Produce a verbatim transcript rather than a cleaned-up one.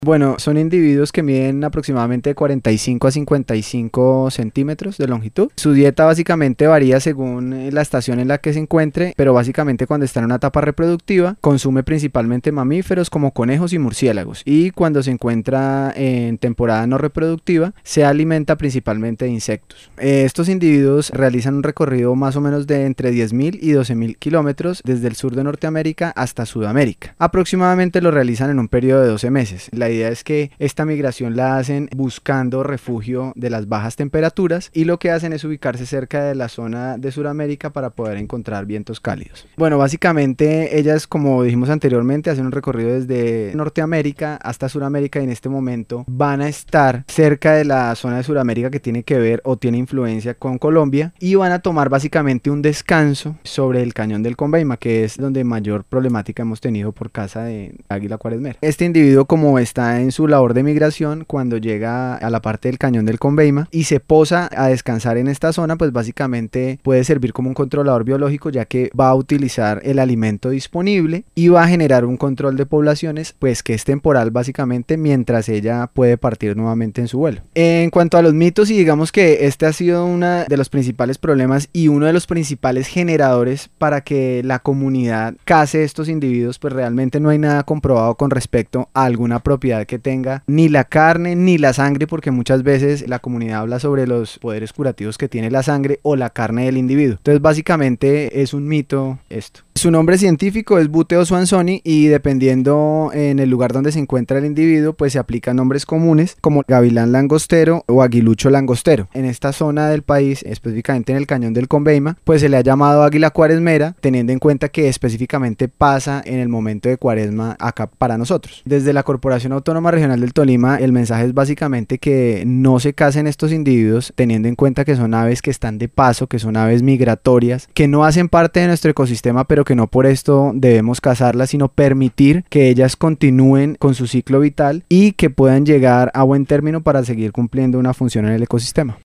Bueno, son individuos que miden aproximadamente cuarenta y cinco a cincuenta y cinco centímetros de longitud. Su dieta básicamente varía según eh, la estación en la que se encuentre, pero básicamente cuando está en una etapa reproductiva consume principalmente mamíferos como conejos y murciélagos, y cuando se encuentra en temporada no reproductiva se alimenta principalmente de insectos. Eh, estos individuos realizan un recorrido más o menos de entre diez mil y doce mil kilómetros desde el sur de Norteamérica hasta Sudamérica. Aproximadamente lo realizan en un periodo de doce meses. La idea es que esta migración la hacen buscando refugio de las bajas temperaturas, y lo que hacen es ubicarse cerca de la zona de Sudamérica para poder encontrar vientos cálidos. Bueno, básicamente ellas, como dijimos anteriormente, hacen un recorrido desde Norteamérica hasta Sudamérica, y en este momento van a estar cerca de la zona de Sudamérica que tiene que ver o tiene influencia con Colombia, y van a tomar básicamente un descanso sobre el cañón del Conveima, que es donde mayor problemática hemos tenido por caza de águila cuaresmera. Este individuo, como está en su labor de migración, cuando llega a la parte del cañón del Conveima y se posa a descansar en esta zona, pues básicamente puede servir como un controlador biológico, ya que va a utilizar el alimento disponible y va a generar un control de poblaciones, pues que es temporal básicamente, mientras ella puede partir nuevamente en su vuelo. En cuanto a los mitos, y digamos que este ha sido uno de los principales problemas y uno de los principales generadores para que la comunidad case estos individuos, pues realmente no hay nada comprobado con respecto a alguna propiedad que tenga ni la carne ni la sangre, porque muchas veces la comunidad habla sobre los poderes curativos que tiene la sangre o la carne del individuo. Entonces básicamente es un mito esto. Su nombre científico es Buteo swansoni, y dependiendo en el lugar donde se encuentra el individuo, pues se aplican nombres comunes como gavilán langostero o aguilucho langostero. En esta zona del país, específicamente en el cañón del Conveima, pues se le ha llamado águila cuaresmera, teniendo en cuenta que específicamente pasa en el momento de cuaresma acá para nosotros. Desde la Corporación Autónoma Regional del Tolima, el mensaje es básicamente que no se casen estos individuos, teniendo en cuenta que son aves que están de paso, que son aves migratorias, que no hacen parte de nuestro ecosistema, pero que no por esto debemos cazarlas, sino permitir que ellas continúen con su ciclo vital y que puedan llegar a buen término para seguir cumpliendo una función en el ecosistema.